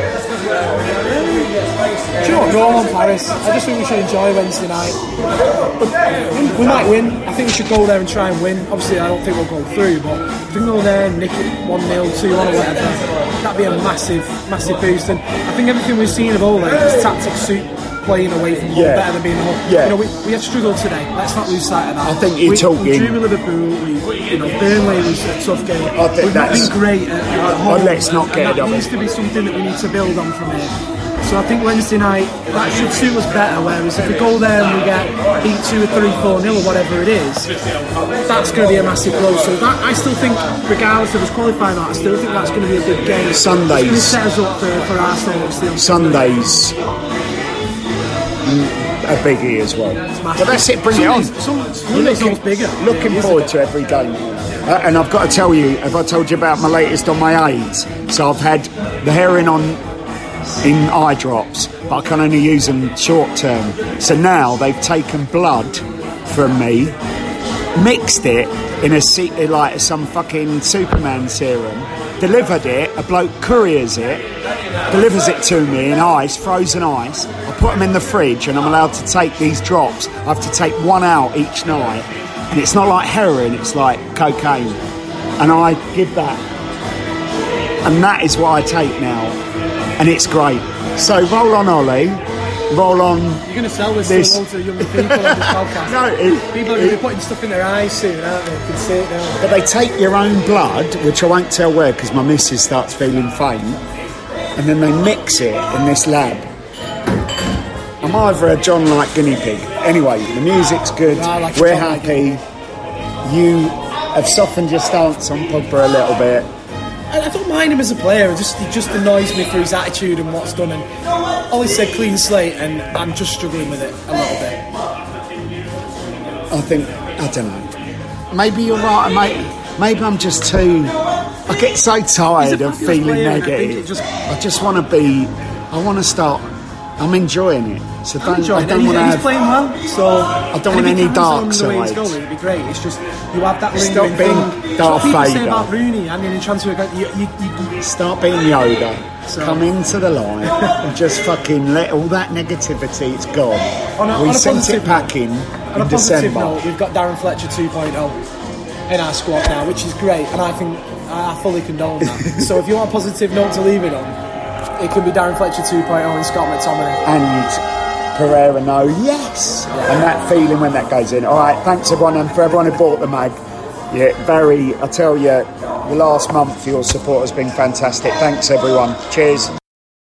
Do you know what? Go on, Paris. I just think we should enjoy Wednesday night. We might win. I think we should go there and try and win. Obviously, I don't think we'll go through, but if we can go there and nick it one nil, two one or whatever, that'd be a massive, massive boost. And I think everything we've seen of Ole, his tactics suit playing away from home yeah. better than being at home. Yeah. You know, we, we have struggled today. Let's not lose sight of that. I think you're we, talking. We drew with Liverpool. We, you know, Burnley was a tough game. I think We've not that's, been great at, at home. Well, let's not get and it that on needs it. to be something that we need to build on from here. So I think Wednesday night that should suit us better. Whereas if we go there and we get beat two or three, four nil or whatever it is, that's going to be a massive blow. So that I still think, regardless of us qualifying, that I still think that's going to be a big game. Sundays. It's going to set us up for, for Arsenal. Still. Sundays. A biggie as well. But that's it, bring Sunday's, it on. Some, Sunday's always bigger. Looking Years forward ago. to every game. Uh, and I've got to tell you, have I told you about my latest on my AIDS? So I've had the heroin on in eye drops, but I can only use them short term. So now they've taken blood from me, mixed it in a se- like some fucking Superman serum, delivered it, a bloke couriers it, delivers it to me in ice, frozen ice. I put them in the fridge and I'm allowed to take these drops. I have to take one out each night. And it's not like heroin, it's like cocaine. And I give that. And that is what I take now. And it's great. So roll on, Ollie. Roll on. You're going to sell this, this. to loads of younger people on this podcast. No, it, people are going to be putting stuff in their eyes soon, aren't they? You can see it now. But they take your own blood, which I won't tell where because my missus starts feeling faint, and then they mix it in this lab. I'm either a John like guinea pig. Anyway, the music's good. No, like We're John happy. You have softened your stance on Pogba a little bit. I don't mind him as a player. It just he just annoys me for his attitude and what's done. And Ollie said clean slate, and I'm just struggling with it a little bit. I think I don't know. Maybe you're right, mate. Maybe I'm just too. I get so tired of feeling player, and I think negative. it just- I just want to be. I want to start. I'm enjoying it. So don't. Enjoying I don't it. want to He's have. playing well, so I don't and want if he any carries on dark the way he's sides. going, it'd be great. It's just you have that Stop lingering being thing. Darth That's what people say Vader. about Rooney and in transfer. You, you, you, you, Start being Yoda. So- Come into the line and just fucking let all that negativity. It's gone. On a- we on a sent positive it back in On in a positive December. note, we've got Darren Fletcher two point oh in our squad now, which is great, and I think I fully condone that. So if you want a positive note to leave it on, it could be Darren Fletcher two point oh and Scott McTominay. And Pereira, no, yes. Yeah. And that feeling when that goes in. All right, thanks everyone, and for everyone who bought the mag. Yeah, very, I tell you, the last month your support has been fantastic. Thanks everyone. Cheers.